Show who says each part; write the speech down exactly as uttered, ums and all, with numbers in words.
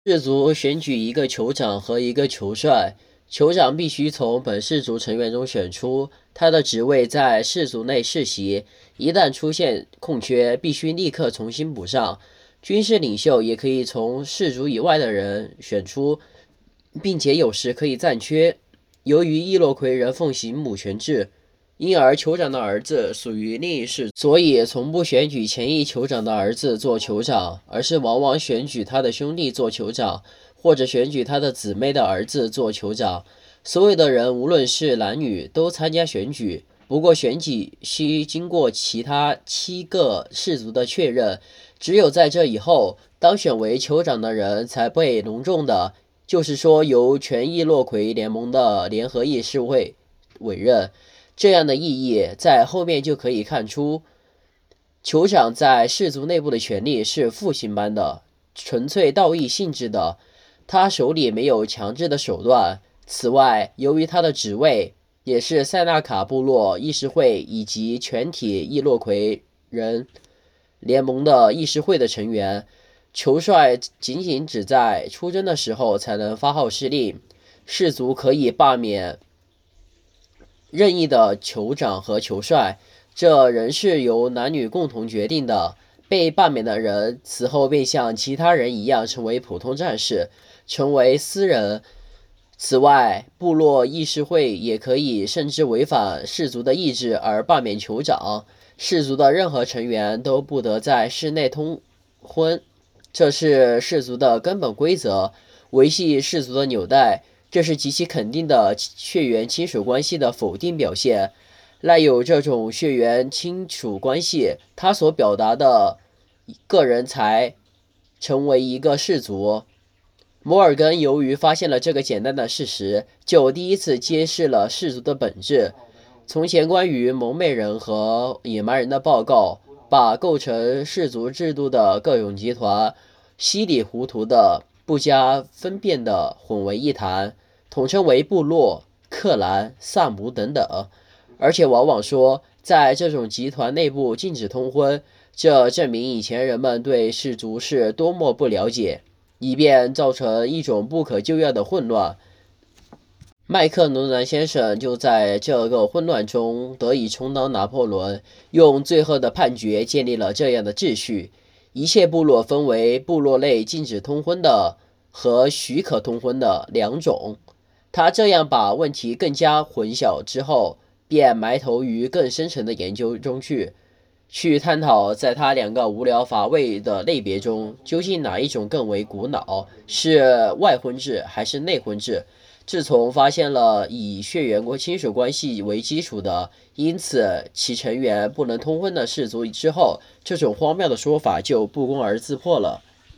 Speaker 1: 氏族选举一个酋长和一个酋帅，酋长必须从本氏族成员中选出，他的职位在氏族内世袭，一旦出现空缺，必须立刻重新补上。军事领袖也可以从氏族以外的人选出，并且有时可以暂缺。由于伊洛魁人奉行母权制，因而酋长的儿子属于另一氏，所以从不选举前一酋长的儿子做酋长，而是往往选举他的兄弟做酋长，或者选举他的姊妹的儿子做酋长。所有的人无论是男女都参加选举，不过选举需经过其他七个氏族的确认，只有在这以后，当选为酋长的人才被隆重的，就是说由全伊洛魁联盟的联合议事会委任。这样的意义在后面就可以看出，酋长在氏族内部的权力是父亲般的，纯粹道义性质的，他手里没有强制的手段。此外，由于他的职位也是塞纳卡部落议事会以及全体伊洛魁人联盟的议事会的成员，酋帅仅仅只在出征的时候才能发号施令，氏族可以罢免任意的酋长和酋帅，这仍是由男女共同决定的。被罢免的人此后便像其他人一样成为普通战士，成为私人。此外，部落议事会也可以甚至违反氏族的意志而罢免酋长。氏族的任何成员都不得在室内通婚，这是氏族的根本规则，维系氏族的纽带。这是极其肯定的血缘亲属关系的否定表现。赖有这种血缘亲属关系，他所表达的个人才成为一个氏族。摩尔根由于发现了这个简单的事实，就第一次揭示了氏族的本质。从前关于蒙昧人和野蛮人的报告，把构成氏族制度的各种集团稀里糊涂的、不加分辨的混为一谈，统称为部落、克兰、萨姆等等，而且往往说在这种集团内部禁止通婚，这证明以前人们对氏族是多么不了解，以便造成一种不可救药的混乱。麦克罗南先生就在这个混乱中得以充当拿破仑，用最后的判决建立了这样的秩序：一切部落分为部落内禁止通婚的和许可通婚的两种。他这样把问题更加混淆之后，便埋头于更深层的研究中去，去探讨在他两个无聊乏味的类别中，究竟哪一种更为古老，是外婚制还是内婚制。自从发现了以血缘亲属关系为基础的，因此其成员不能通婚的氏族之后，这种荒谬的说法就不攻而自破了。